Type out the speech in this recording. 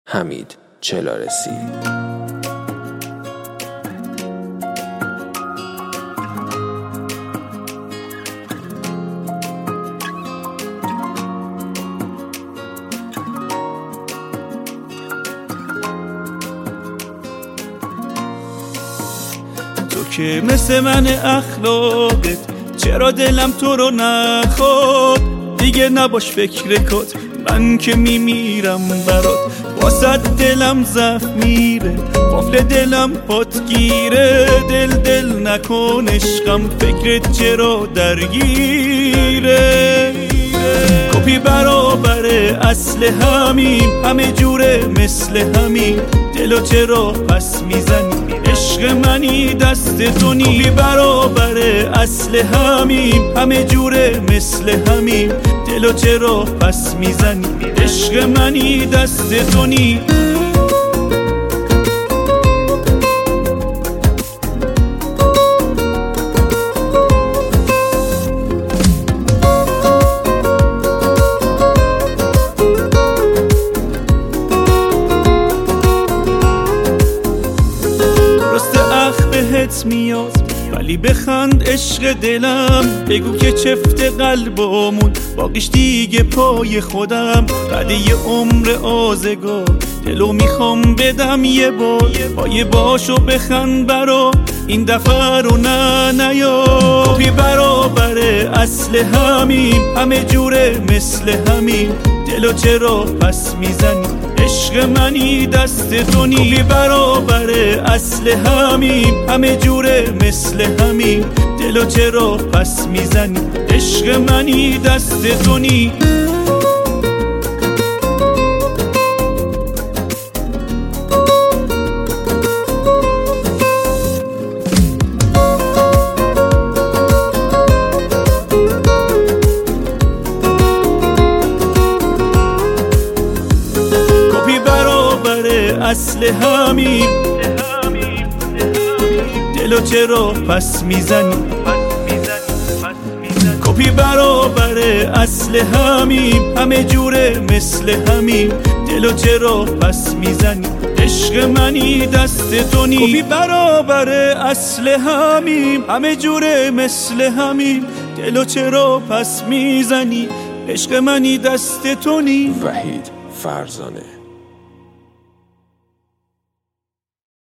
حمید چلارسی. تو که مثل من اخلاقت، چرا دلم تو رو نخواد؟ دیگه نباش فکر کات، من که میمیرم برات. واسه دلم زخم میره، قفل دلم پات گیره. دل نکن عشقم، فکرت چرا درگیره؟ کپی برابر اصل همین، همه جوره مثل همین. دلو چرا پس میزنی؟ عشق منی دست تو نی. کپی برابر اصل همین، همه جوره مثل همین. دلو چرا پس میزنی؟ عشق منی دست تو نی. بهت میاد ولی بخند عشق دلم. بگو که چفت قلبمون باقیش دیگه پای خودم. بعد یه عمر آزگار دلو میخوام بدم یه بار. پای باشو بخند برا این دفعه رو نیا. کپی برابر اصل همین، همه جوره مثل همین. دلو چرا پس میزنی؟ عشق منی دست تو نی. کپی برابر اصل همین، همه جوره مثل همین. دلو چرا پس میزنی؟ عشق منی دست تو نی. اصل همین، دلو چرا پس میزنی؟ کپی برابر اصل همین، همه جوره مثل همین. دلو چرا پس میزنی؟ عشق منی دست تو نی. کپی برابر اصل همین، همه جوره مثل همین. دلو چرا پس میزنی؟ عشق منی دست تو نی. وحید فرزانه.